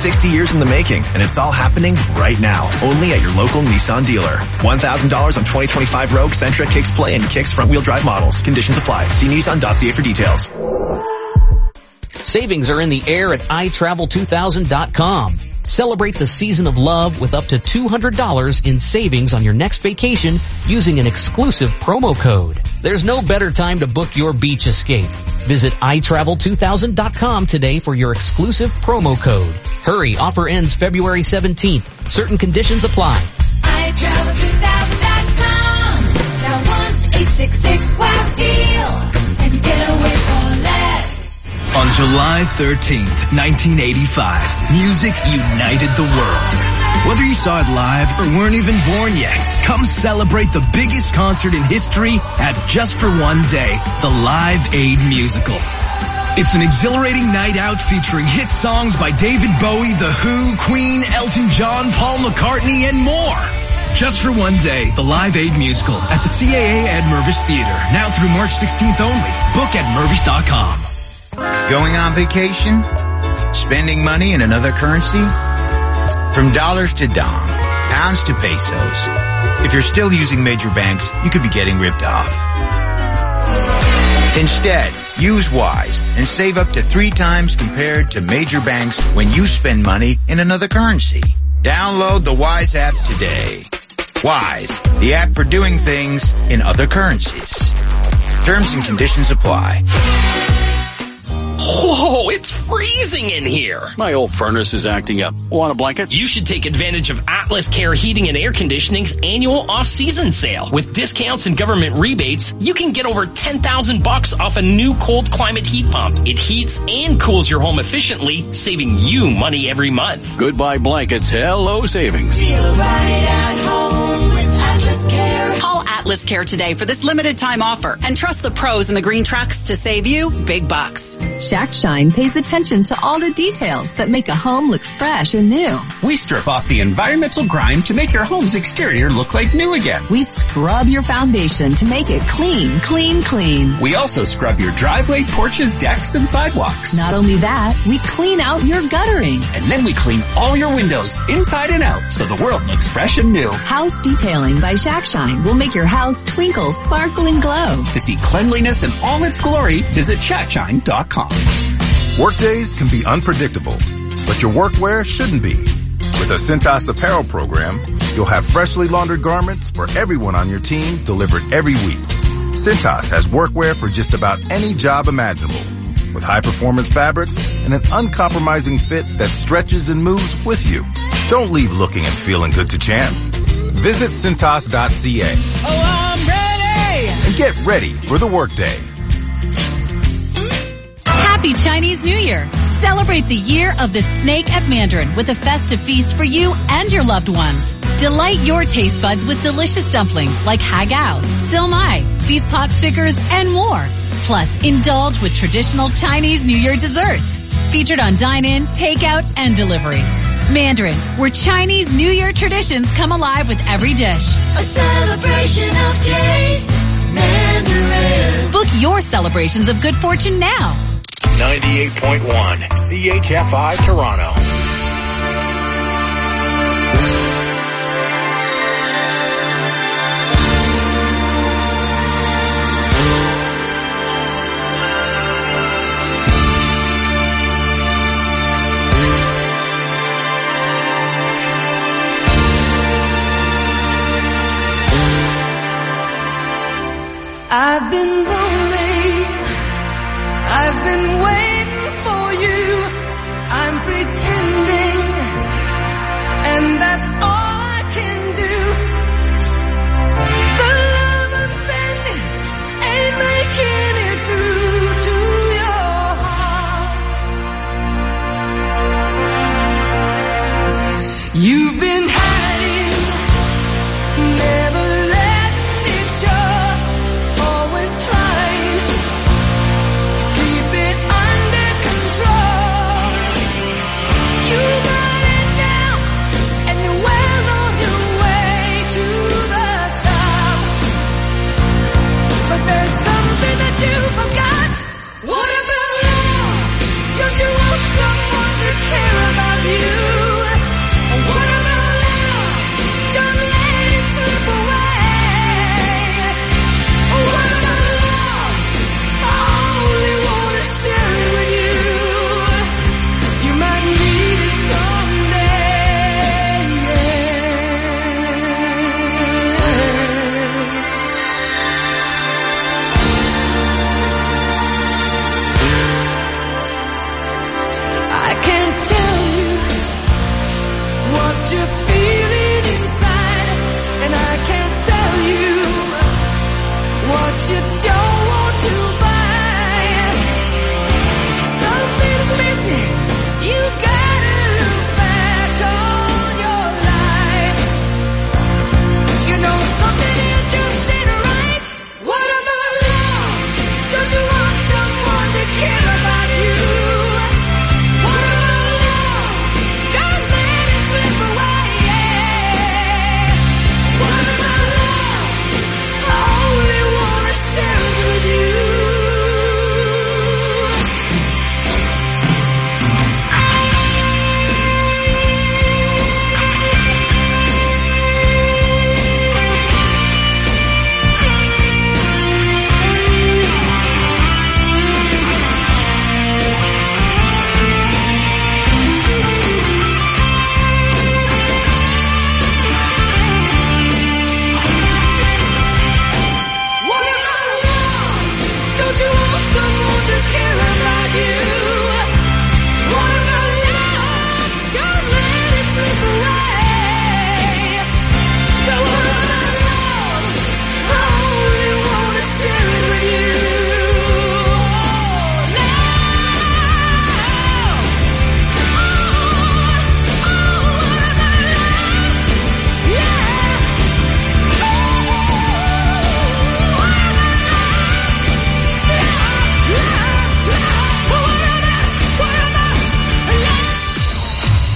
60 years in the making, and it's all happening right now, only at your local Nissan dealer. $1,000 on 2025 Rogue, Sentra, Kicks Play, and Kicks front-wheel drive models. Conditions apply. See Nissan.ca for details. Savings are in the air at iTravel2000.com. Celebrate the season of love with up to $200 in savings on your next vacation using an exclusive promo code. There's no better time to book your beach escape. Visit iTravel2000.com today for your exclusive promo code. Hurry, offer ends February 17th. Certain conditions apply. iTravel2000.com. Dial 1-866-WOW-DEAL and get away for less. On July 13th, 1985, music united the world. Whether you saw it live or weren't even born yet, come celebrate the biggest concert in history at Just for One Day, the Live Aid Musical. It's an exhilarating night out featuring hit songs by David Bowie, The Who, Queen, Elton John, Paul McCartney, and more. Just for One Day, the Live Aid Musical at the CAA Ed Mervish Theater, now through March 16th only. Book at Mervish.com. Going on vacation? Spending money in another currency? From dollars to dong, pounds to pesos. If you're still using major banks, you could be getting ripped off. Instead, use Wise and save up to 3 times compared to major banks when you spend money in another currency. Download the Wise app today. Wise, the app for doing things in other currencies. Terms and conditions apply. Whoa, it's freezing in here. My old furnace is acting up. Want a blanket? You should take advantage of Atlas Care Heating and Air Conditioning's annual off-season sale. With discounts and government rebates, you can get over $10,000 off a new cold climate heat pump. It heats and cools your home efficiently, saving you money every month. Goodbye blankets. Hello savings. Feel right at home with Atlas Care. Call Atlas Care today for this limited time offer and trust the pros in the green trucks to save you big bucks. Shack Shine pays attention to all the details that make a home look fresh and new. We strip off the environmental grime to make your home's exterior look like new again. We scrub your foundation to make it clean, clean, clean. We also scrub your driveway, porches, decks, and sidewalks. Not only that, we clean out your guttering. And then we clean all your windows inside and out so the world looks fresh and new. House Detailing by Shack Shine will make your house twinkle, sparkle, and glow. To see cleanliness in all its glory, visit shackshine.com. Workdays can be unpredictable, but your workwear shouldn't be. With a Cintas apparel program, you'll have freshly laundered garments for everyone on your team delivered every week. Cintas has workwear for just about any job imaginable, with high-performance fabrics and an uncompromising fit that stretches and moves with you. Don't leave looking and feeling good to chance. Visit Cintas.ca. Oh, I'm ready! And get ready for the workday. Happy Chinese New Year! Celebrate the year of the snake at Mandarin with a festive feast for you and your loved ones. Delight your taste buds with delicious dumplings like hagao, silmai, beef pot stickers, and more. Plus, indulge with traditional Chinese New Year desserts. Featured on dine-in, takeout, and delivery. Mandarin, where Chinese New Year traditions come alive with every dish. A celebration of taste. Mandarin. Book your celebrations of good fortune now. 98.1 CHFI Toronto. I've been lonely. I've been waiting for you. I'm pretending, and that's all I can do. The love I'm sending ain't making it through to your heart. You've been hiding, never letting it show. Always trying to keep it under control. You got it down, and you're well on your way to the top. But there's something that you forgot. What about love? Don't you want someone to care about you?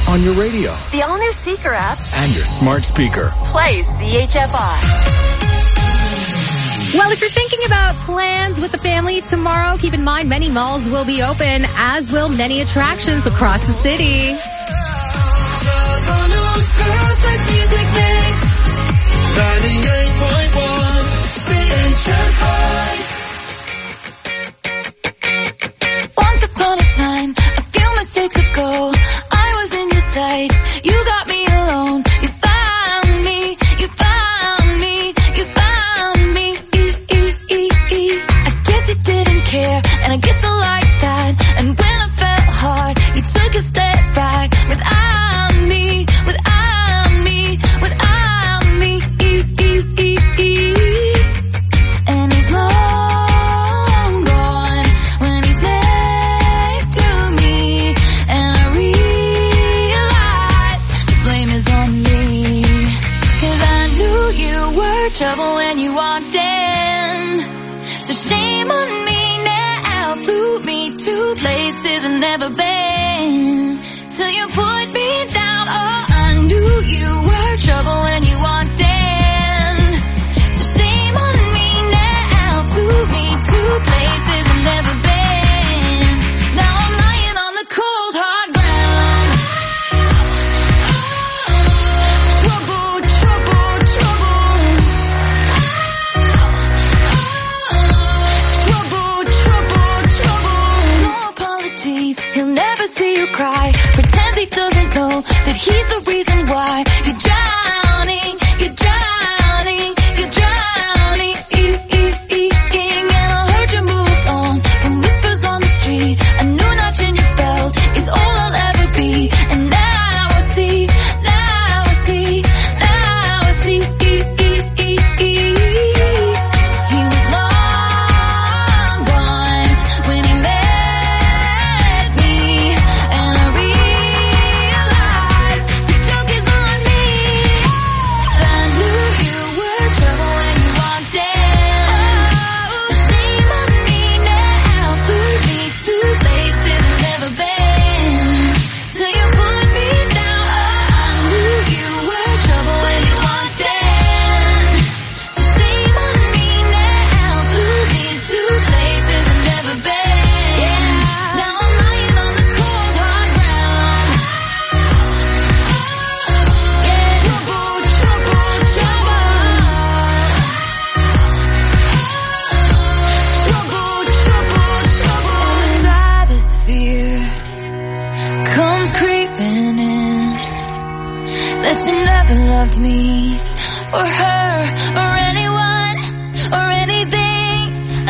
on your radio, the all-new Seeker app, and your smart speaker. Play CHFI. Well, if you're thinking about plans with the family tomorrow, keep in mind many malls will be open, as will many attractions across the city. Toronto's perfect music mix. 98.1 CHFI. Once upon a time, a few mistakes ago, I was in your sights. You got me alone. You found me. You found me. You found me. I guess you didn't care, and I guess I like that. And when I felt hard, you took a step back. Without me, without me, without me. And he's long gone when he's next to me, and I realize the blame is on me. 'Cause I knew you were trouble when you walked in, so shame on me now. Flew me to places I've never been, till you put me down. Oh, I knew you were trouble when you walked in, so shame on me now. Flew me to places I've never been. Now I'm lying on the cold hard ground. Trouble, trouble, trouble. Trouble, trouble, trouble. No apologies, he'll never see you cry. Pretends he doesn't know that he's the reason why you're drowning, you're drowning, you're drowning. And I heard you moved on from whispers on the street. A new notch in your belt is all I'll ever be. And now I see, now I see, now I see. He was long gone when he met me, and I realized the joke is on me. I knew you were trouble when you walked in, so shame on me now. Flew me to places I've never been, till you put me down. Oh, I knew you were trouble when you walked in, so shame on me now. Flew me to places I've never been. Now I'm lying on the cold hard ground. Trouble, trouble, trouble. Trouble, trouble, trouble. And the saddest fear comes creeping in, that you never loved me, or her, or anyone, or anything. I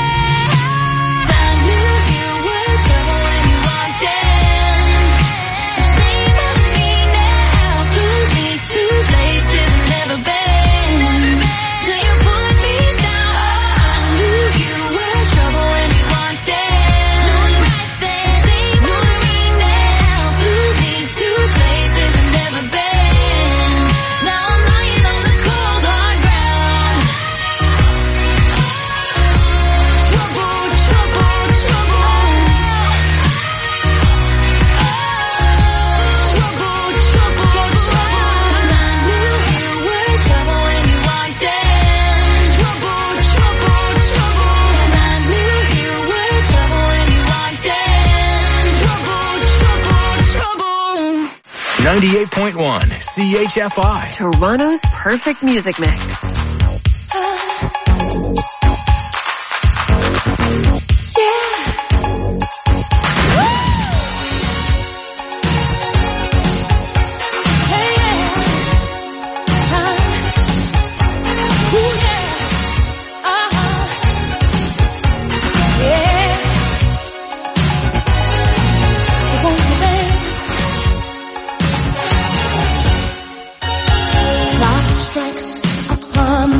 knew you were trouble when you walked in, so shame on me now. Flew me to places I've never been, till you put me down. Oh, I knew you were trouble when you walked in, right then. Shame on me now. Flew me to places I've never been. Now I'm lying on the cold hard ground. Trouble, trouble, trouble. Trouble, trouble, trouble. I knew you were trouble when you walked in. Trouble, trouble, trouble. I knew you were trouble when you walked in. Trouble, trouble, trouble. 98.1 CHFI. Toronto's perfect music mix. Clock strikes upon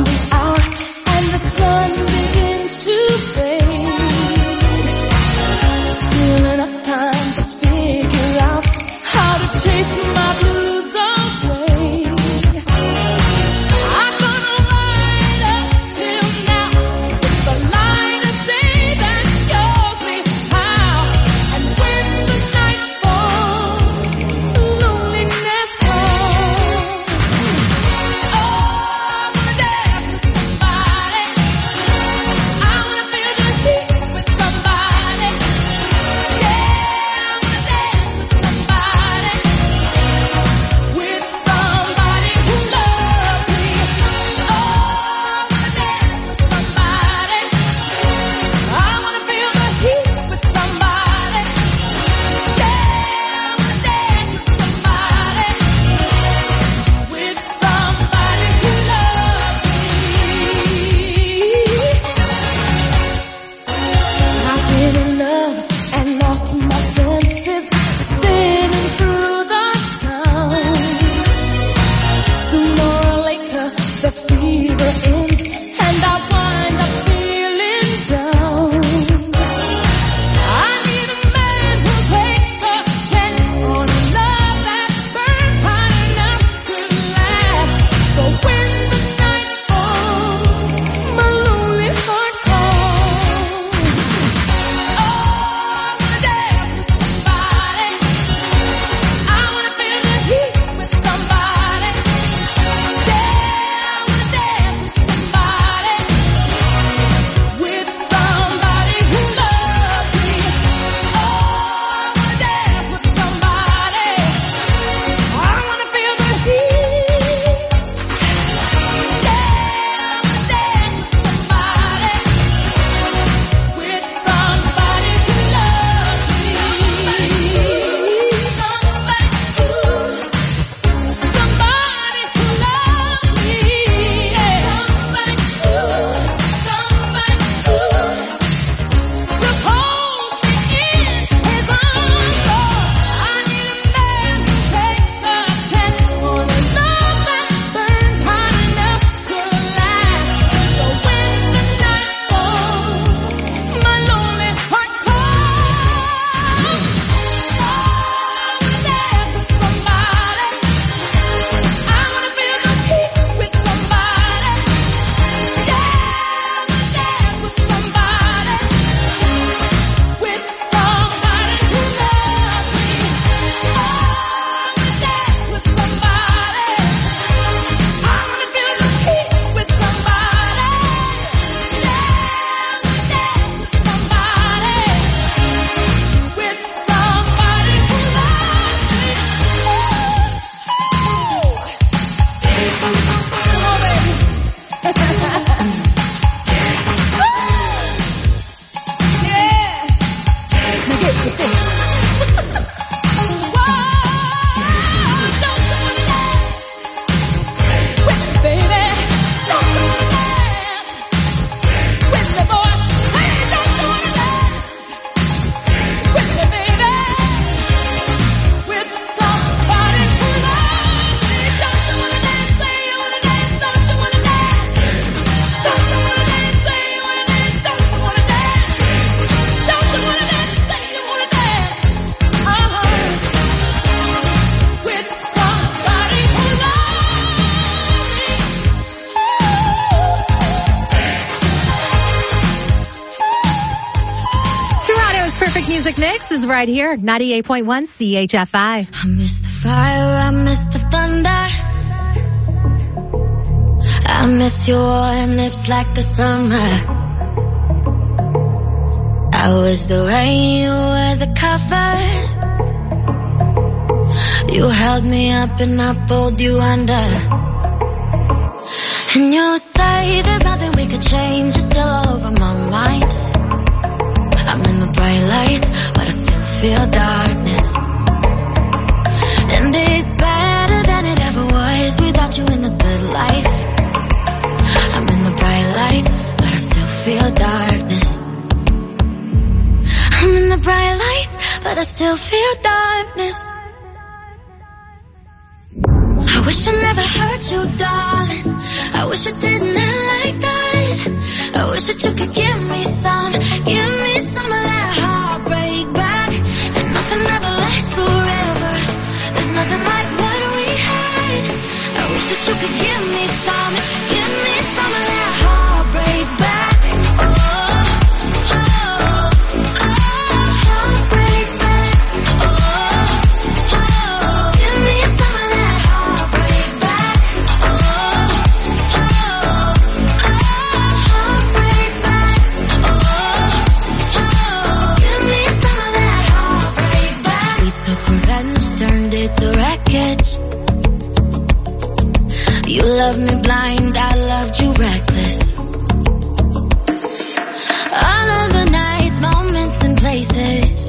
Music Mix is right here, 98.1 CHFI. I miss the fire, I miss the thunder. I miss your warm lips like the summer. I was the rain, you were the cover. You held me up and I pulled you under. And you say there's nothing we could change, you're still all over my mind. I'm in the bright lights, but I still feel darkness. And it's better than it ever was without you in the good life. I'm in the bright lights, but I still feel darkness. I'm in the bright lights, but I still feel darkness. I wish I never hurt you, darling. I wish I didn't end like that. I wish that you could give me some of that heartbreak back. And nothing ever lasts forever. There's nothing like what we had. I wish that you could give me some of that heartbreak back. Heartbreak back. Give me some of that heartbreak back. Heartbreak back. Give me some of that heartbreak back. We took revenge, turned it to wreckage. You loved me blind, I loved you reckless. All of the nights, moments and places.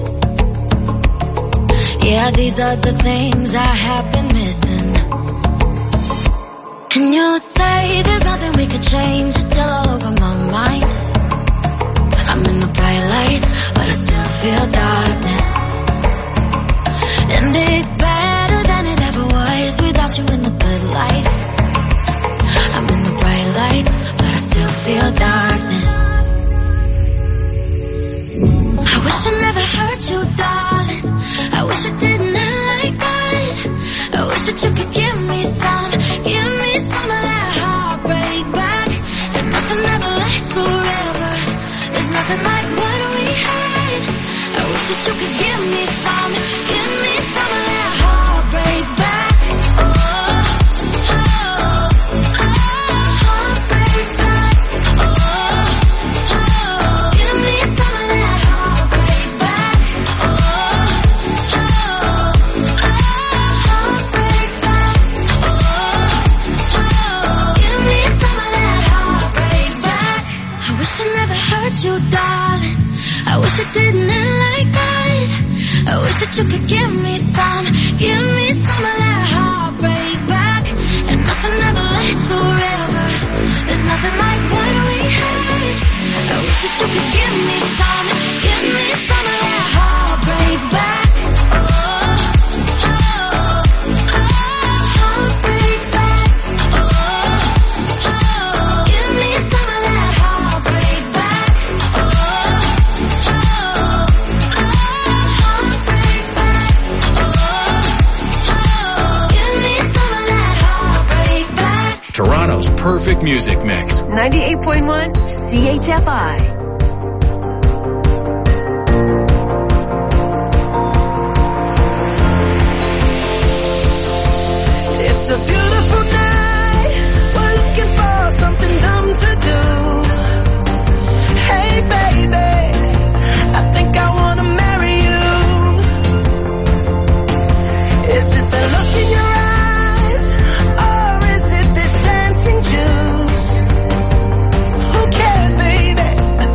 Yeah, these are the things I have been missing. And you say there's nothing we could change, it's still all over my mind. I'm in the bright lights, but I still feel darkness. And it's better than it ever was without you in the good life. I'm in the bright lights, but I still feel darkness. I wish I never hurt you, darling. I wish I didn't end like that. I wish that you could give me some of that heartbreak back. And nothing ever lasts forever. There's nothing like what we had. I wish that you could give me some of that heartbreak back. Heartbreak back. Give me some of that heartbreak back. Heartbreak back. Give me some of that heartbreak back. I wish I never hurt you, darling. I wish I didn't end like that. I wish that you could give me some of that heartbreak back. And nothing ever lasts forever. There's nothing like what we had. I wish that you could give me some of that heartbreak back. Heartbreak back. Give me some of that heartbreak back. Heartbreak back. Give me some of that heartbreak back. Toronto's perfect music mix. 98.1 CHFI. It's a beautiful night. We're looking for something dumb to do. Hey baby, I think I wanna marry you. Is it the look in your eyes, or is it this dancing juice? Who cares, baby?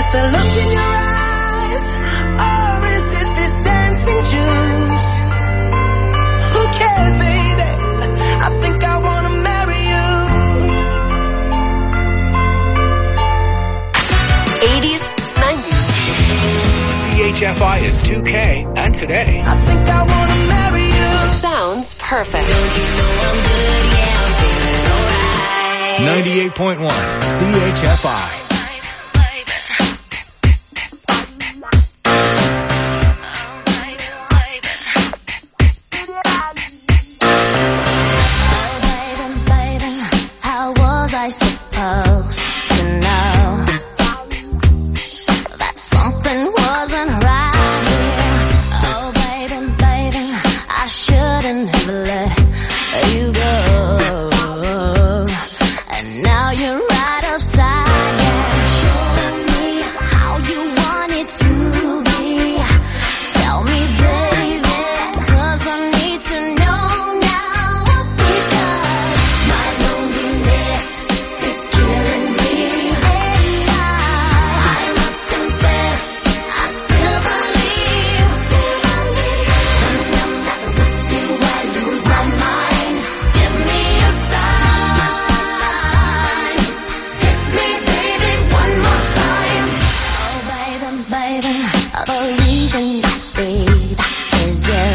it the look in your eyes, or is it this dancing juice? Who cares, baby? I think I wanna marry you. 80s, 90s. CHFI is 2K and today. I think I wanna marry you. Sounds perfect. 98.1 CHFI. How was I supposed to know that something wasn't right here? Oh, baby, baby, I shouldn't have let you go. And now you're right outside, yeah. Show me how you want it to be. Tell me, baby, 'cause I need to know now. Because my loneliness is killing me. And I must confess, I still believe. When I'm not with you, I lose my mind. Give me a sign. Hit me, baby, one more time. Oh, baby, baby, the reason I breathe is you.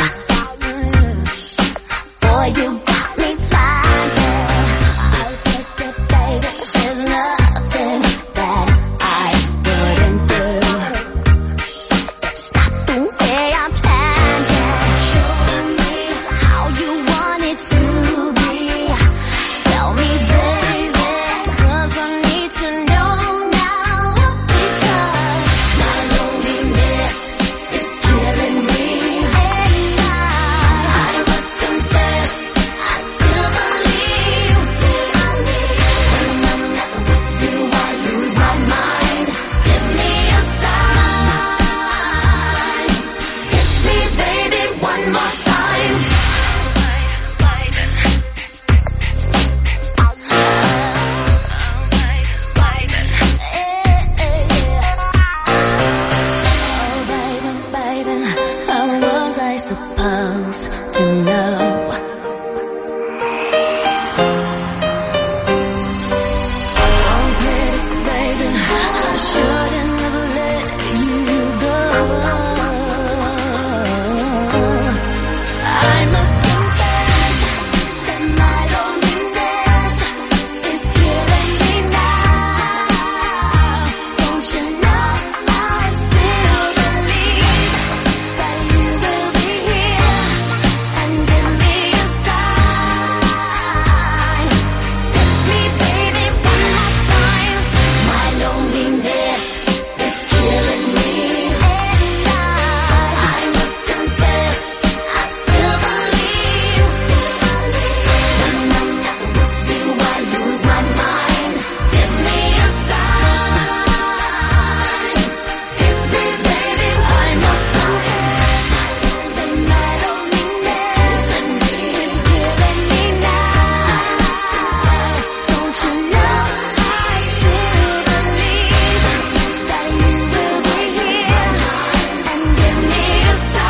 Boy, you got me blinded. I'll take it, baby. There's nothing that I wouldn't do. It's not the way I planned it. Show me how you want it to be. Tell me, baby, 'cause I need to know now. Because my loneliness is killing me. And I must confess, I still believe. When I'm not with you, I lose my mind. Give me a sign. Hit me, baby, one more time. Oh, baby, baby, how was I supposed to know? Oh, baby, I shouldn't have let you go. I must confess that my loneliness is killing me now. Don't you know I still believe that you will be here and give me a sign. Hit me, baby, one more time. My loneliness is killing me. And I must confess, I still believe. When I'm not with you, I lose my mind. Give me a sign. Hit me, baby, one more time. My loneliness is killing me now. Don't you know I still believe that you will be here and give me a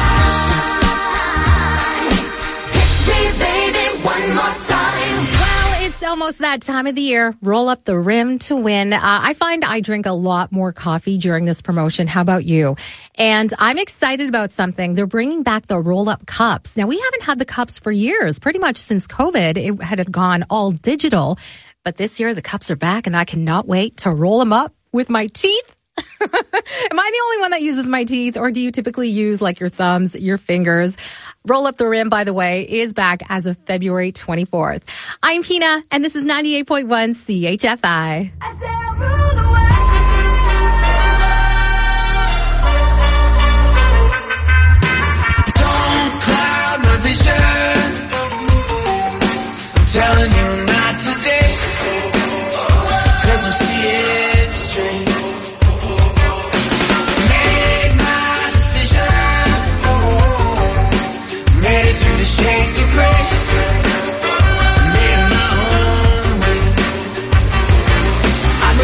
sign. Hit me, baby, one more time. Well, it's almost that time of the year. Roll up the rim to win. I find I drink a lot more coffee during this promotion. How about you? And I'm excited about something. They're bringing back the roll-up cups. Now, we haven't had the cups for years, pretty much since COVID. It had gone all digital. But this year, the cups are back, and I cannot wait to roll them up with my teeth. Am I the only one that uses my teeth, or do you typically use like your thumbs, your fingers? Roll Up the Rim, by the way, is back as of February 24th. I'm Pina, and this is 98.1 CHFI. Don't cloud my vision. I'm telling you not today. 'Cause I'm seeing straight. Made my decision. Made it through the shades of gray. Made my own way. I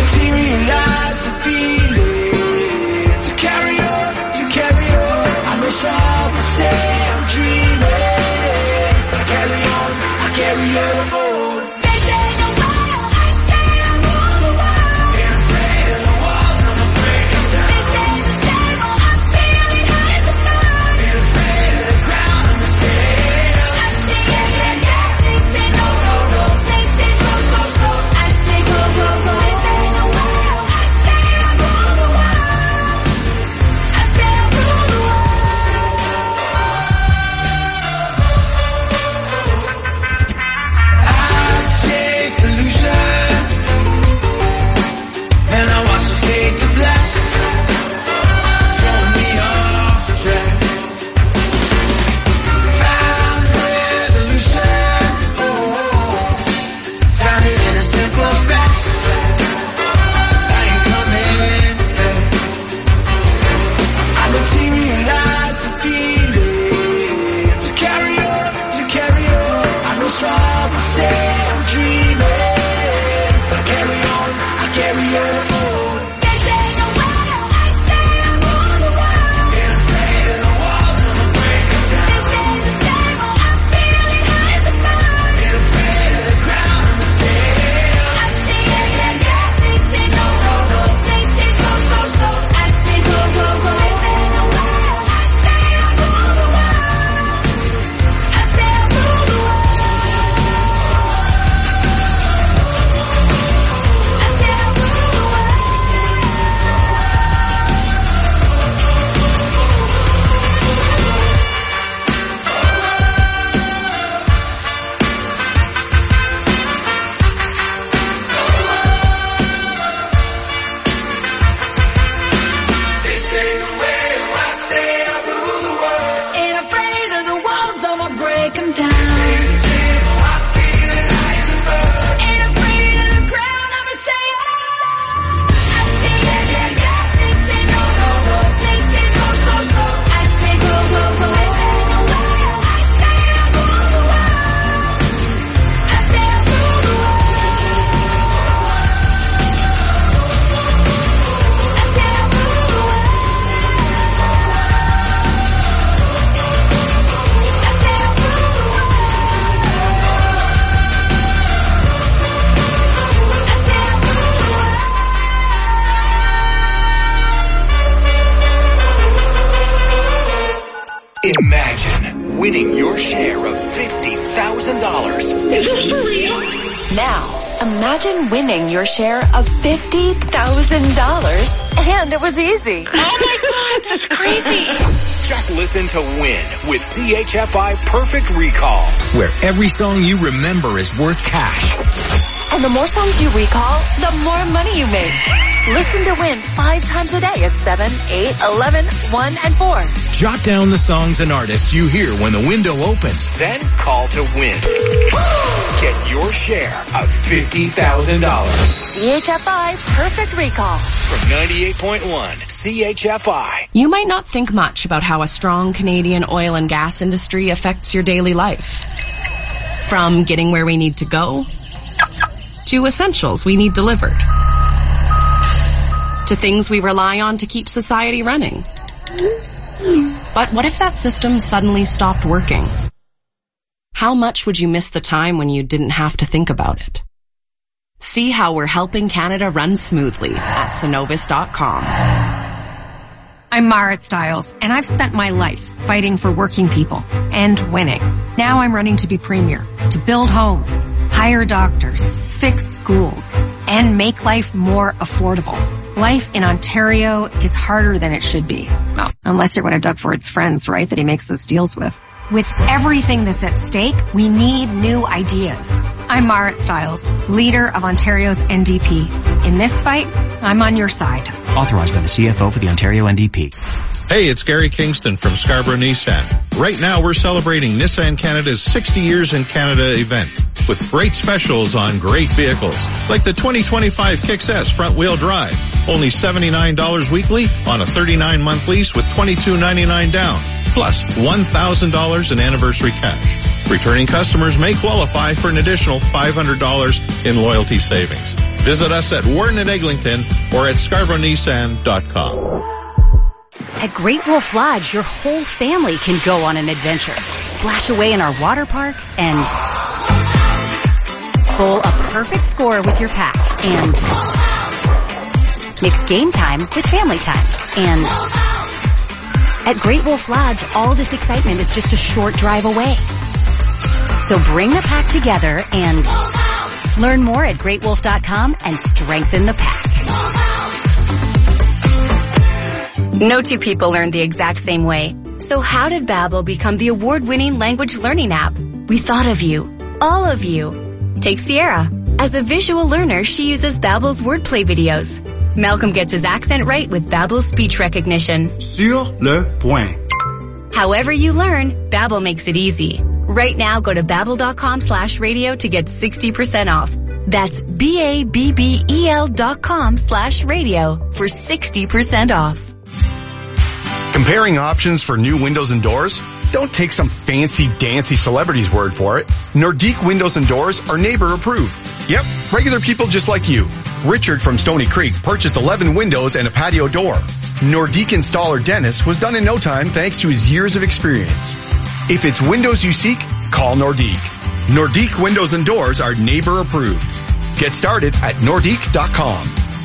winning your share of $50,000. Is this for real? Now, imagine winning your share of $50,000, and it was easy. Oh my God, that's crazy. Just listen to Win with CHFI Perfect Recall, where every song you remember is worth cash. And the more songs you recall, the more money you make. Listen to Win 5 times a day at 7, 8, 11, 1, and 4. Jot down the songs and artists you hear when the window opens, then call to win. Get your share of $50,000. CHFI Perfect Recall. From 98.1 CHFI. You might not think much about how a strong Canadian oil and gas industry affects your daily life. From getting where we need to go, to essentials we need delivered, to things we rely on to keep society running. But what if that system suddenly stopped working? How much would you miss the time when you didn't have to think about it? See how we're helping Canada run smoothly at Cenovus.com. I'm Marit Stiles, and I've spent my life fighting for working people and winning. Now I'm running to be premier, to build homes, hire doctors, fix schools, and make life more affordable. Life in Ontario is harder than it should be. Well, unless you're one of Doug Ford's friends, right, that he makes those deals with. With everything that's at stake, we need new ideas. I'm Marit Stiles, leader of Ontario's NDP. In this fight, I'm on your side. Authorized by the CFO for the Ontario NDP. Hey, it's Gary Kingston from Scarborough Nissan. Right now we're celebrating Nissan Canada's 60 Years in Canada event with great specials on great vehicles, like the 2025 Kicks S front-wheel drive. Only $79 weekly on a 39-month lease with $22.99 down, plus $1,000 in anniversary cash. Returning customers may qualify for an additional $500 in loyalty savings. Visit us at Warden and Eglinton or at ScarboroughNissan.com. At Great Wolf Lodge, your whole family can go on an adventure. Splash away in our water park and bowl a perfect score with your pack and mix game time with family time. And at Great Wolf Lodge, all this excitement is just a short drive away. So bring the pack together and learn more at greatwolf.com and strengthen the pack. No two people learn the exact same way. So how did Babbel become the award-winning language learning app? We thought of you. All of you. Take Sierra. As a visual learner, she uses Babbel's wordplay videos. Malcolm gets his accent right with Babbel's speech recognition. Sur le point. However you learn, Babbel makes it easy. Right now, go to babbel.com/radio to get 60% off. That's BABBEL.com/radio for 60% off. Comparing options for new windows and doors? Don't take some fancy-dancy celebrity's word for it. Nordique Windows and Doors are neighbor approved. Yep, regular people just like you. Richard from Stony Creek purchased 11 windows and a patio door. Nordique installer Dennis was done in no time thanks to his years of experience. If it's windows you seek, call Nordique. Nordique Windows and Doors are neighbor approved. Get started at Nordique.com.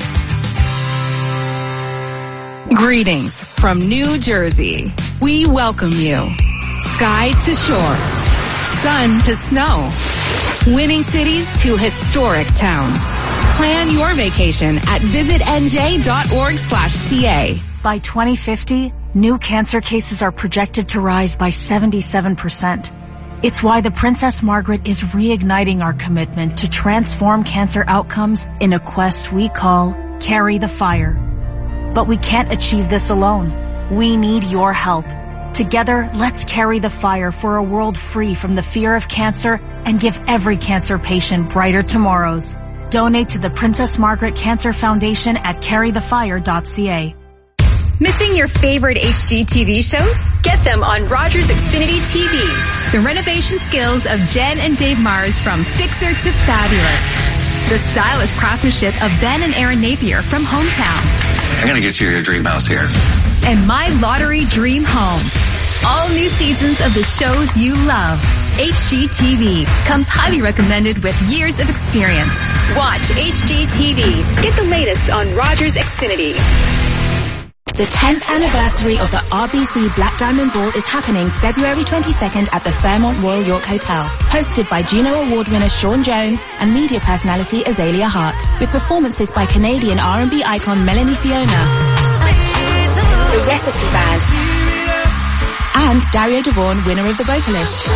Greetings from New Jersey. We welcome you. Sky to shore, sun to snow, winning cities to historic towns. Plan your vacation at visitnj.org/ca. By 2050, new cancer cases are projected to rise by 77%. It's why the Princess Margaret is reigniting our commitment to transform cancer outcomes in a quest we call Carry the Fire. But we can't achieve this alone. We need your help. Together, let's carry the fire for a world free from the fear of cancer and give every cancer patient brighter tomorrows. Donate to the Princess Margaret Cancer Foundation at carrythefire.ca. Missing your favorite HGTV shows? Get them on Rogers Xfinity TV. The renovation skills of Jen and Dave Mars from Fixer to Fabulous. The stylish craftsmanship of Ben and Aaron Napier from Hometown. I'm gonna get you your dream house here. And My Lottery Dream Home. All new seasons of the shows you love. HGTV comes highly recommended with years of experience. Watch HGTV. Get the latest on Rogers Xfinity. The 10th anniversary of the RBC Black Diamond Ball is happening February 22nd at the Fairmont Royal York Hotel. Hosted by Juno Award winner Sean Jones and media personality Azalea Hart. With performances by Canadian R&B icon Melanie Fiona, The Recipe Band, and Dario Devon, winner of The Vocalist.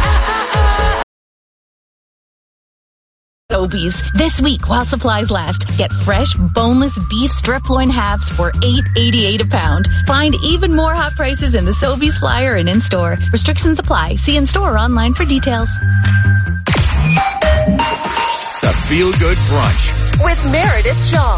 Sobeys. This week, while supplies last, get fresh, boneless beef strip loin halves for $8.88 a pound. Find even more hot prices in the Sobeys flyer and in-store. Restrictions apply. See in-store or online for details. The Feel Good Brunch with Meredith Shaw.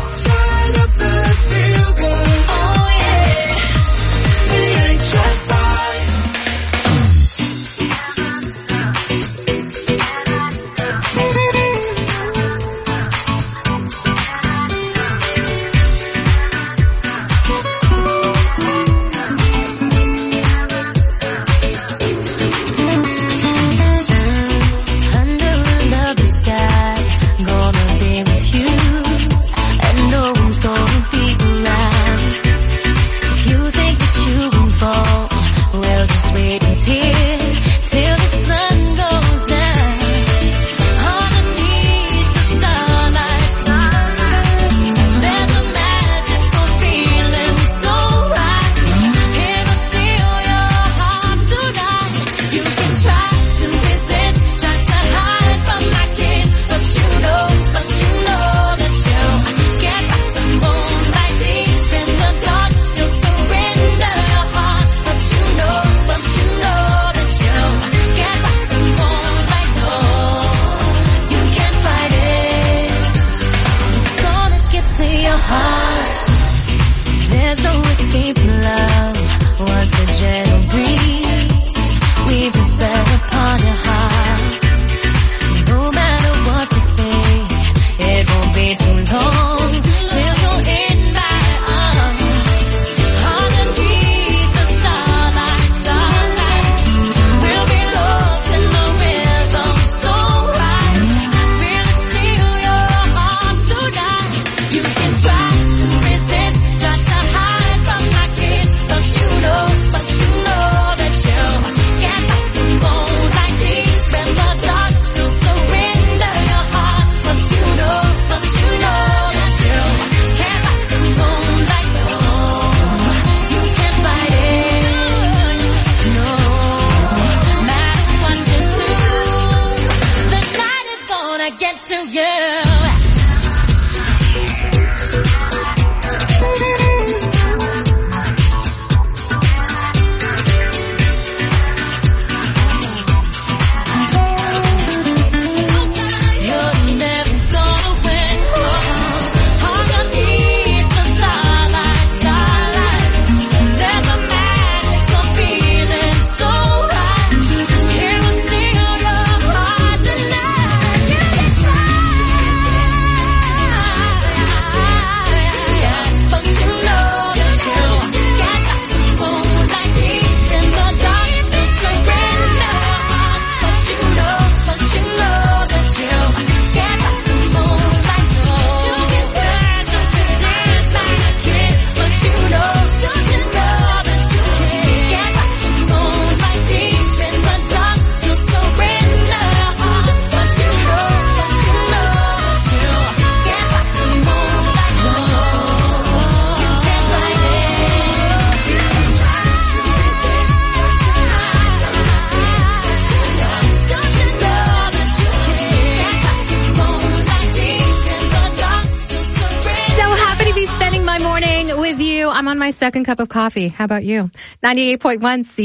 I'm on my second cup of coffee. How about you? 98.1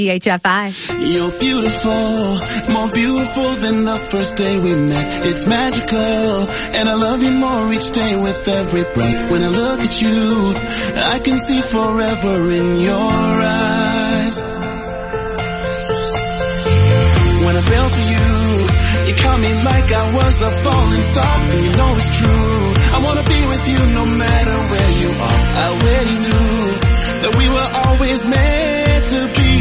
CHFI. You're beautiful, more beautiful than the first day we met. It's magical, and I love you more each day with every breath. When I look at you, I can see forever in your eyes. When I fell for you, you caught me like I was a falling star, and you know it's true. I wanna be with you no matter where you are. I already knew that we were always meant to be.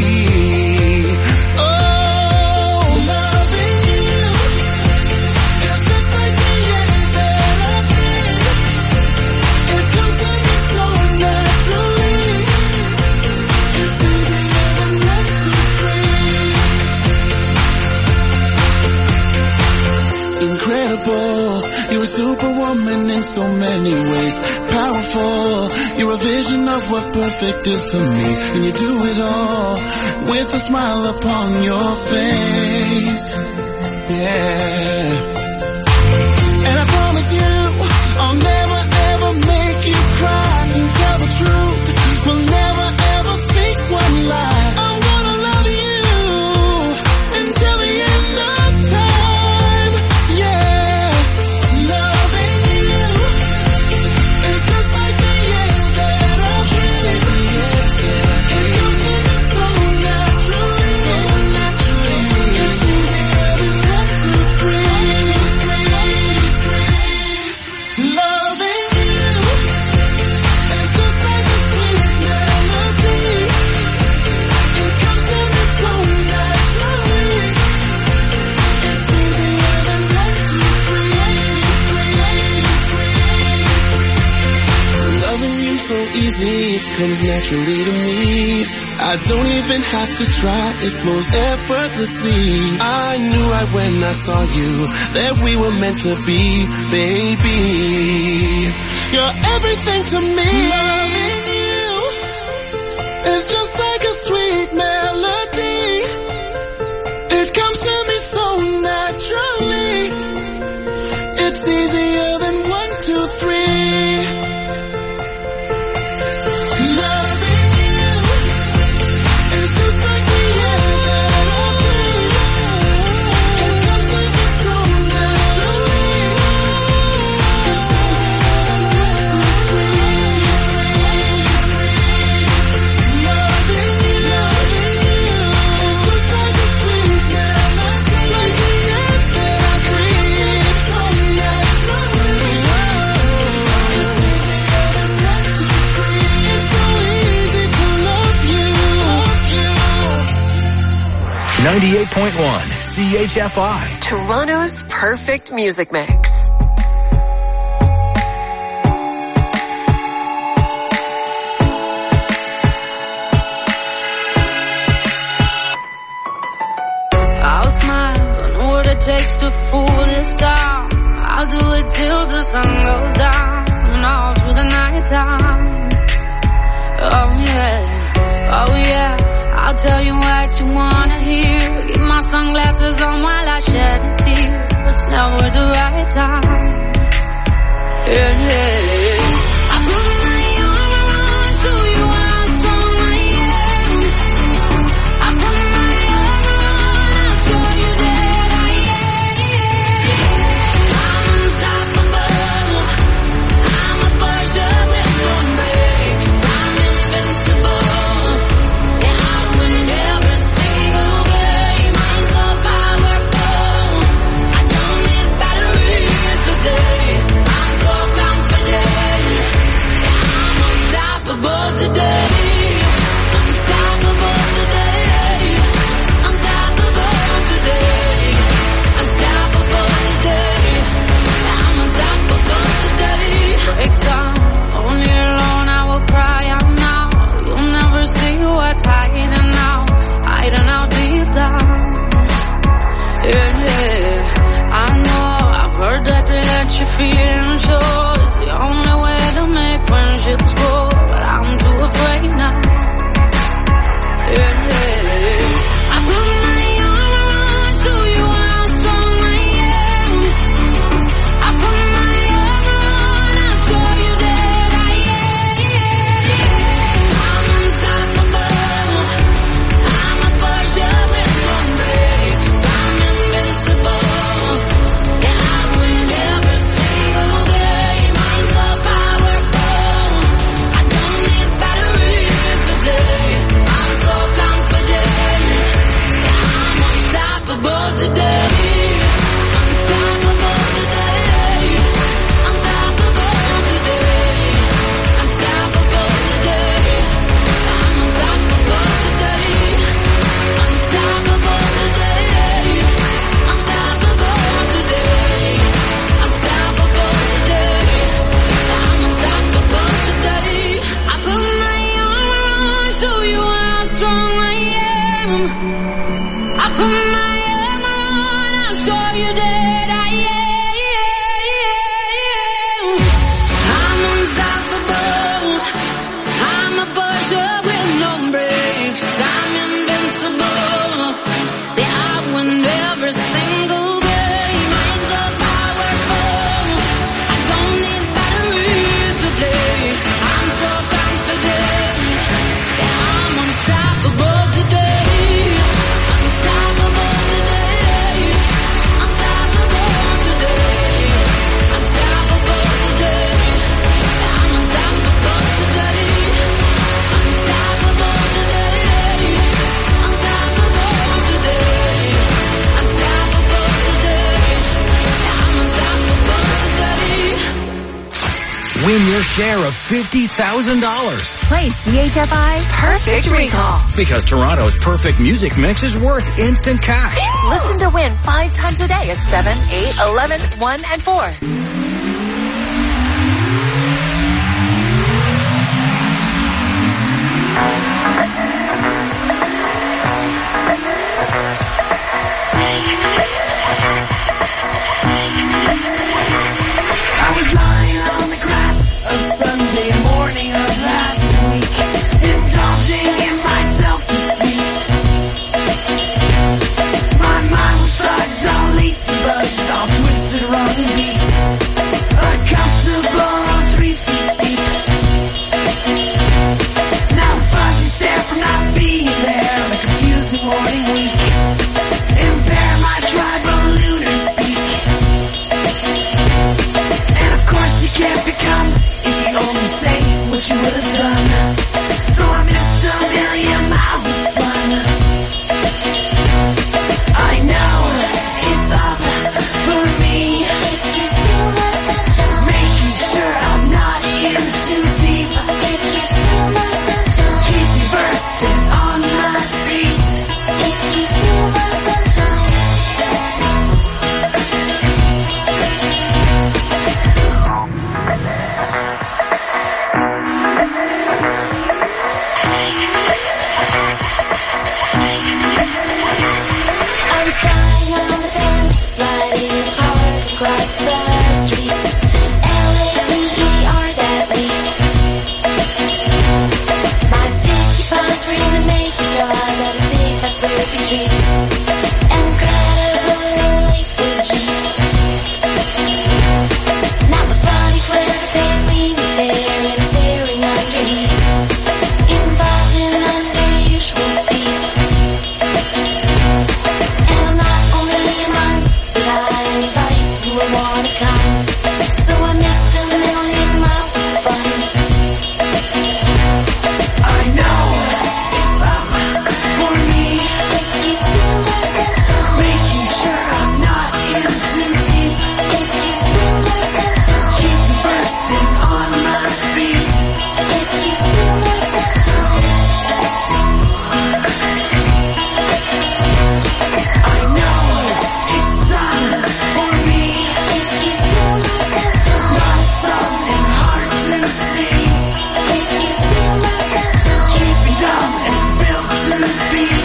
Oh, loving you is just like any other thing. It comes to me so naturally. superwoman in so many ways. Powerful, you're a vision of what perfect is to me. And you do it all with a smile upon your face. Yeah. And I promise you, I'll never ever make you cry. And tell the truth, we'll never ever speak one lie. I'm gonna love you until the end of time. Yeah, loving you is just like the air that I breathe. It comes to me so naturally. It's easier than 1, 2, 3. Loving you is just like a sweet melody. It comes to me so naturally. It's easier than 1, 2, 3. Loving you so easy, it comes naturally to me. I don't even have to try, it flows effortlessly. I knew right when I saw you that we were meant to be, baby. You're everything to me. Loving you is just like a sweet melody. It comes to me so naturally. It's easier than 1, 2, 3. Loving you is just like the air that I breathe. It comes to me so naturally. It's easier than 1, 2, 3. Loving you is just like a sweet melody. Like the air that I breathe. It's so naturally. It's easier than 1, 2, 3. It's so easy to love you. 98.1 CHFI. Toronto's perfect music mix. I'll smile, don't know what it takes to fool this town. I'll do it till the sun goes down and all through the night time. Oh yeah, I'll tell you what you wanna hear. Keep my sunglasses on while I shed a tear. It's never the right time. Yeah. I put my arm around to you out from my end. I put my arm around, I'll show you that I am. I'm unstoppable. I'm a Porsche with no brakes. I'm invincible. Yeah, I win every single game. I'm so powerful. I don't need batteries today. I'm so confident. Yeah, I'm unstoppable today. Unstoppable today. Unstoppable today. Unstoppable today. I'm unstoppable today. Break down, only alone I will cry out now. You'll never see what's hiding out deep down. Yeah, I know, I've heard that to let your feelings show is the only way to make friendships grow, but I'm too afraid Win your share of $50,000. Play CHFI Perfect Recall. Because Toronto's perfect music mix is worth instant cash. Listen to Win 5 times a day at 7, 8, 11, 1, and 4. I was lying on the grass a Sunday morning of last week, indulging in my self-defeat. My mind was thugged, all lacy bugs, all twisted, wrong and beat. Uncomfortable on 3 feet deep. Now a fuzzy stare from not being there on a confusing morning week. Impair my tribal lunar speak. And of course you can't become if you only say what you would have done. So I missed a million miles of fun. I know it's up for me, making sure I'm not in too deep. Keep me bursting on my feet. I was crying on the bench, sliding hard across the street. Later that week. My sticky palms were in the making straws out of big therapy trees. Incredibly freaky. Now the body flare, the pain leaning there and staring under heat. Involved in unusual feet. And I'm not only a monk, but I invite who will wanna come. So I missed a million miles of fun. I know it's up for me, making sure I'm not in too deep. Keep me bursting on my feet. I know it's done for me, not something hard to see. Keep me dumb and built to beat.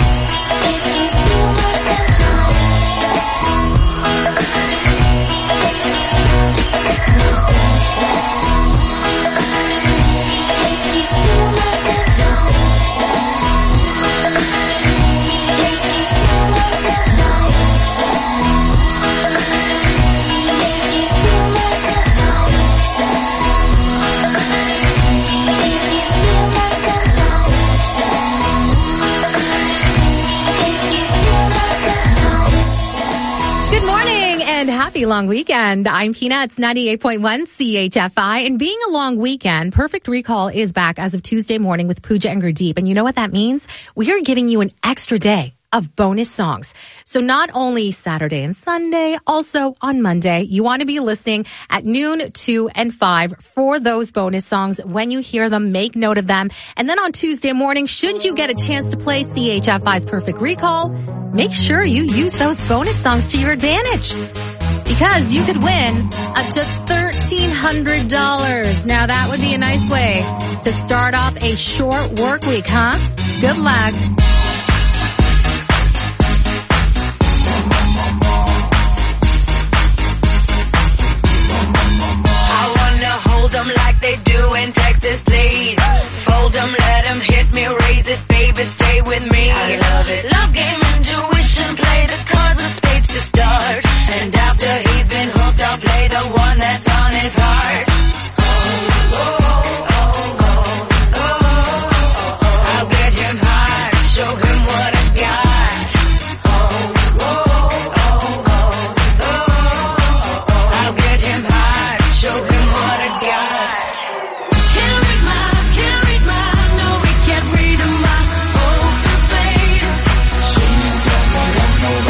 Good morning and happy long weekend. I'm Pina. It's 98.1 CHFI. And being a long weekend, Perfect Recall is back as of Tuesday morning with Pooja and Gurdeep. And you know what that means? We are giving you an extra day of bonus songs. So not only Saturday and Sunday, also on Monday, you want to be listening at noon, 2, and 5 for those bonus songs. When you hear them, make note of them. And then on Tuesday morning, should you get a chance to play CHFI's Perfect Recall, make sure you use those bonus songs to your advantage. Because you could win up to $1,300. Now that would be a nice way to start off a short work week, huh? Good luck. Hold them like they do in Texas, please. Fold them, let them hit me, raise it, baby, stay with me. I love it. Love game, intuition, play the cards with spades to start. And after he's been hooked, I'll play the one that's on his heart. I'll get him high, show him what I got. I'll get him high, show him what I got.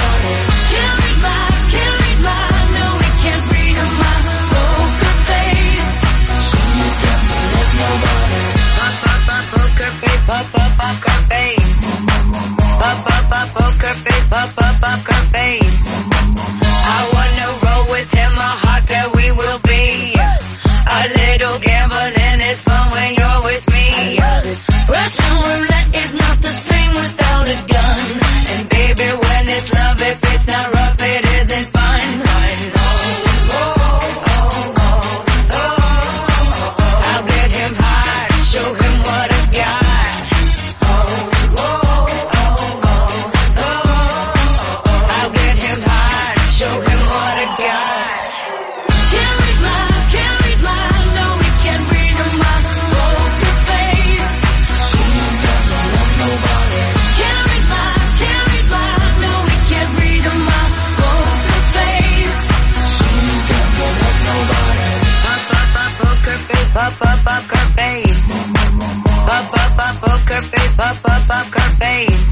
Face. poker face. Poker face, poker face.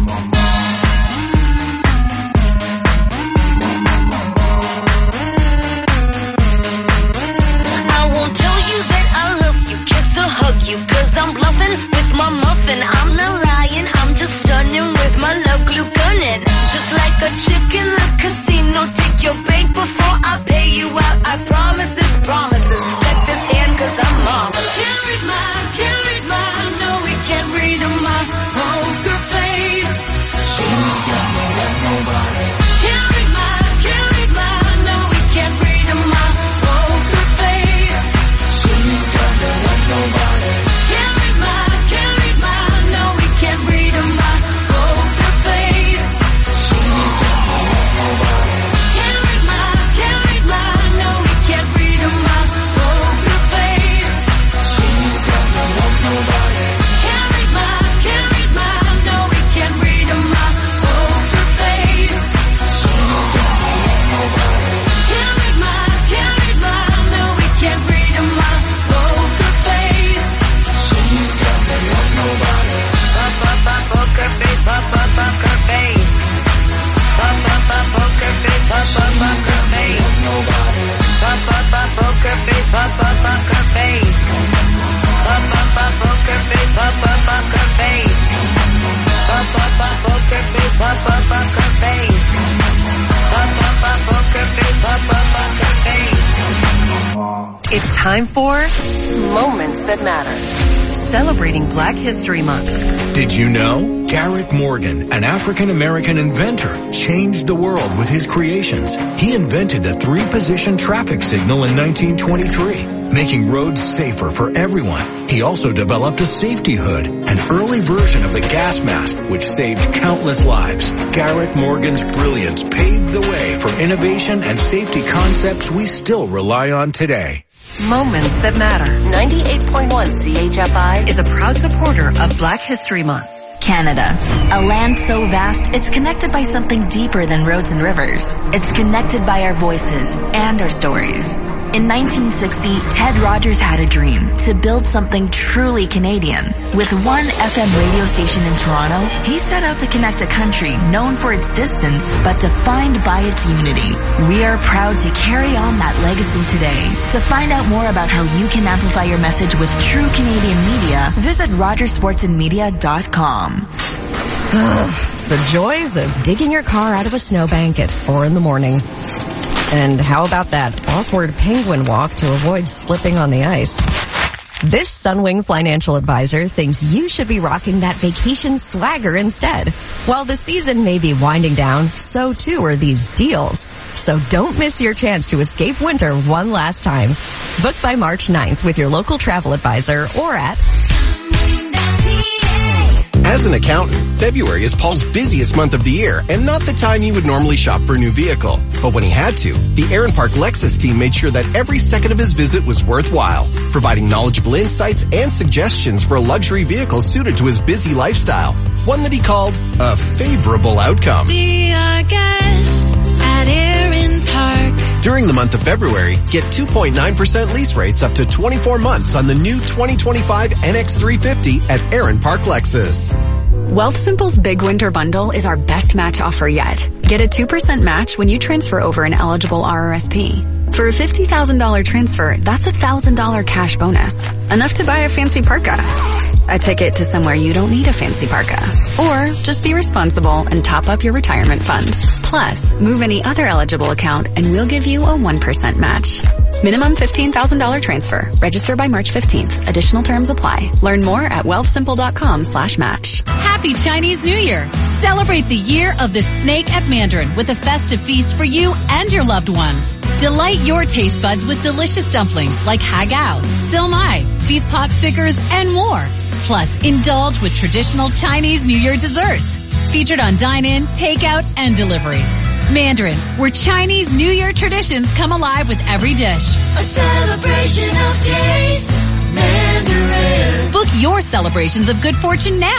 I won't tell you that I love you, kiss or hug you, 'cause I'm bluffing with my muffin. I'm not lying, I'm just stunning with my love glue gunning. Just like a chick in the casino, take your bank before I pay you out. I promise this promises. Check this hand 'cause I'm marvelous. Can't read mine, no we can't read my poker face. She's got me like nobody. Can't read mine, no we can't read my poker face. She's got me like nobody. Can't read mine, no we can't read my poker face. She's got me like nobody. Can't read mine, no we can't read my poker face. She's got me like nobody. Can't read mine, no we can't read my poker face. She's got me like nobody. Can't read mine, no we can't read my poker face. She's got me like nobody. Poker face, poker face. Poker face, poker face. Nobody. Poker face, poker face. Poker face, poker face. Poker face, poker face. Poker face, poker face. It's time for Moments That Matter. Celebrating Black History Month. Did you know? Garrett Morgan, an African-American inventor, changed the world with his creations. He invented the 3-position traffic signal in 1923, making roads safer for everyone. He also developed a safety hood, an early version of the gas mask, which saved countless lives. Garrett Morgan's brilliance paved the way for innovation and safety concepts we still rely on today. Moments That Matter. 98.1 CHFI is a proud supporter of Black History Month. Canada, a land so vast, it's connected by something deeper than roads and rivers. It's connected by our voices and our stories. In 1960, Ted Rogers had a dream to build something truly Canadian. With one FM radio station in Toronto, he set out to connect a country known for its distance, but defined by its unity. We are proud to carry on that legacy today. To find out more about how you can amplify your message with true Canadian media, visit RogersSportsandMedia.com. The joys of digging your car out of a snowbank at 4 a.m. And how about that awkward penguin walk to avoid slipping on the ice? This Sunwing financial advisor thinks you should be rocking that vacation swagger instead. While the season may be winding down, so too are these deals. So don't miss your chance to escape winter one last time. Book by March 9th with your local travel advisor or at... As an accountant, February is Paul's busiest month of the year and not the time he would normally shop for a new vehicle. But when he had to, the Aaron Park Lexus team made sure that every second of his visit was worthwhile, providing knowledgeable insights and suggestions for a luxury vehicle suited to his busy lifestyle. One that he called a favorable outcome. Be our guest at Aaron Park. During the month of February, get 2.9% lease rates up to 24 months on the new 2025 NX350 at Aaron Park Lexus. Wealthsimple's Big Winter Bundle is our best match offer yet. Get a 2% match when you transfer over an eligible RRSP. For a $50,000 transfer, that's a $1,000 cash bonus. Enough to buy a fancy parka. A ticket to somewhere you don't need a fancy parka. Or just be responsible and top up your retirement fund. Plus, move any other eligible account and we'll give you a 1% match. Minimum $15,000 transfer. Register by March 15th. Additional terms apply. Learn more at wealthsimple.com/match. Happy Chinese New Year! Celebrate the year of the snake at Mandarin with a festive feast for you and your loved ones. Delight your taste buds with delicious dumplings like hagao, silmai, beef pot stickers, and more. Plus, indulge with traditional Chinese New Year desserts. Featured on dine-in, takeout, and delivery. Mandarin, where Chinese New Year traditions come alive with every dish. A celebration of taste, Mandarin. Book your celebrations of good fortune now.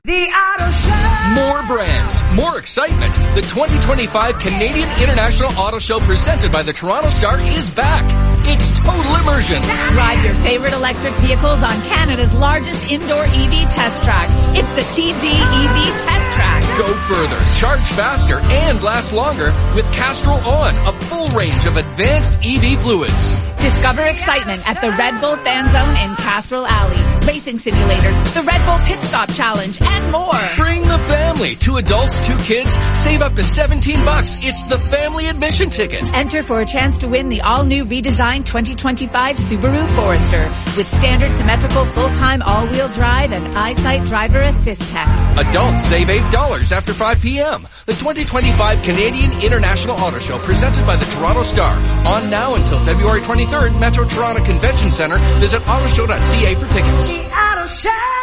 The Auto Show. More brands, more excitement. The 2025 Canadian International Auto Show presented by the Toronto Star is back. It's total immersion. Drive your favorite electric vehicles on Canada's largest indoor EV test track. It's the TD EV Test Track. Go further, charge faster, and last longer with Castrol On, a full range of advanced EV fluids. Discover excitement at the Red Bull Fan Zone in Castrol Alley. Racing simulators, the Red Bull Pit Stop Challenge, and more. Bring the family. 2 adults, 2 kids. Save up to $17. It's the family admission ticket. Enter for a chance to win the all-new redesigned 2025 Subaru Forester with standard symmetrical full-time all-wheel drive and EyeSight driver assist tech. Adults save $8 after 5 p.m. The 2025 Canadian International Auto Show presented by the Toronto Star. On now until February 23rd, Metro Toronto Convention Center. Visit autoshow.ca for tickets. The Auto Show.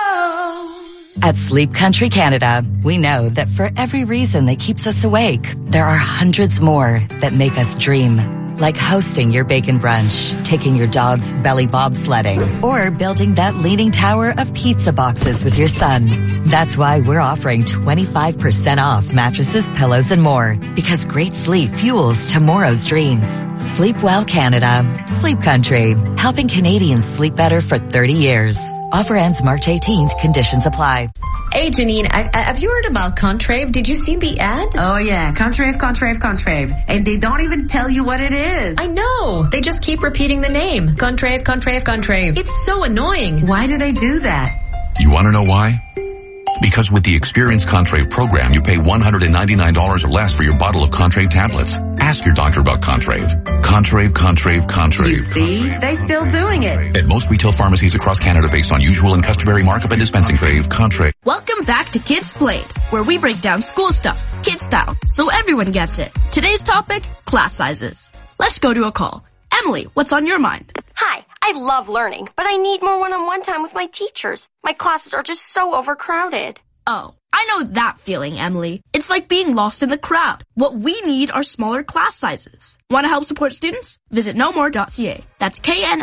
At Sleep Country Canada, we know that for every reason that keeps us awake, there are hundreds more that make us dream. Like hosting your bacon brunch, taking your dog's belly bobsledding, or building that leaning tower of pizza boxes with your son. That's why we're offering 25% off mattresses, pillows, and more. Because great sleep fuels tomorrow's dreams. Sleep well, Canada. Sleep Country. Helping Canadians sleep better for 30 years. Offer ends March 18th. Conditions apply. Hey, Janine, have you heard about Contrave? Did you see the ad? Oh, yeah. Contrave. And they don't even tell you what it is. I know. They just keep repeating the name. Contrave. It's so annoying. Why do they do that? You want to know why? Because with the Experience Contrave program, you pay $199 or less for your bottle of Contrave tablets. Ask your doctor about Contrave. Contrave. You see? They still doing it. At most retail pharmacies across Canada based on usual and customary markup and dispensing fee. Contrave. Welcome back to Kids Played, where we break down school stuff, kid style, so everyone gets it. Today's topic, class sizes. Let's go to a call. Emily, what's on your mind? Hi, I love learning, but I need more one-on-one time with my teachers. My classes are just so overcrowded. Oh, I know that feeling, Emily. It's like being lost in the crowd. What we need are smaller class sizes. Want to help support students? Visit knowmore.ca. That's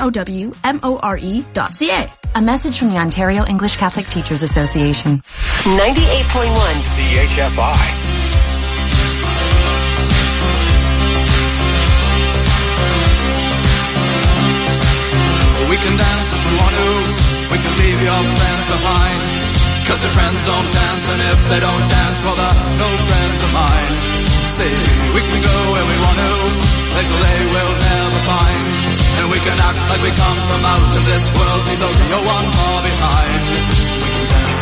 KNOWMORE.ca. A message from the Ontario English Catholic Teachers Association. 98.1 CHFI. We can dance if we want to. We can leave your friends behind. 'Cause your friends don't dance, and if they don't dance, well, they're no friends of mine. See, we can go where we want to, places they will never find. And we can act like we come from out of this world, leave the real one far behind. We can dance.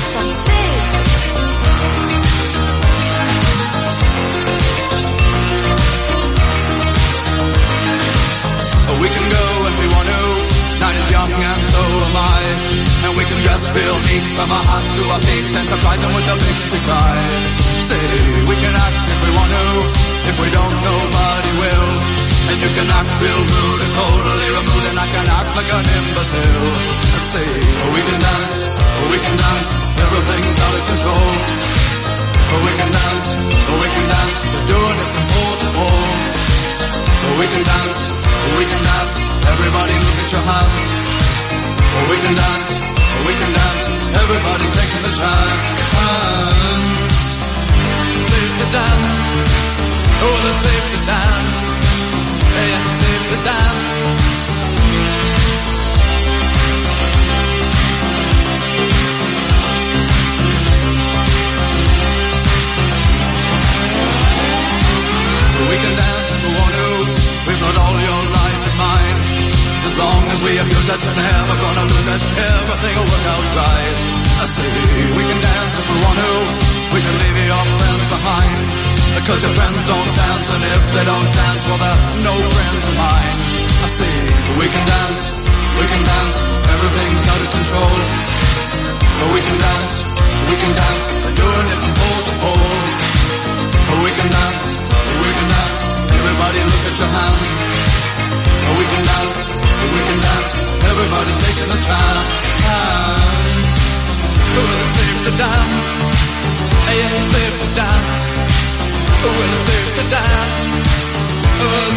We can go if we want to. Night is young and so am I. And we can dress real neat from our hearts to our feet and surprise them with a victory cry. Say, we can act if we want to. If we don't, nobody will. And you can act real rude and totally removed, and I can act like an imbecile. Say, we can dance, everything's out of control. We can dance, we're doing it from pole to pole. We can dance, everybody look at your hands. We can dance, everybody's taking the chance. It's safe to dance, oh, it's safe to dance. Hey, it's safe to dance. We can dance if we want to. We've got all your life in mind. As long as we abuse it, we're never gonna lose it. Everything will work out right. I say we can dance if we want to. We can leave your friends behind. Because your friends don't dance, and if they don't dance, well, they're no friends of mine. I say we can dance, everything's out of control. But we can dance, we're doing it from pole to pole. But we can dance, everybody look at your hands. But we can dance, everybody's taking a chance. Well, it's safe to dance, yes, it's safe to dance. Well, it's safe to dance, well,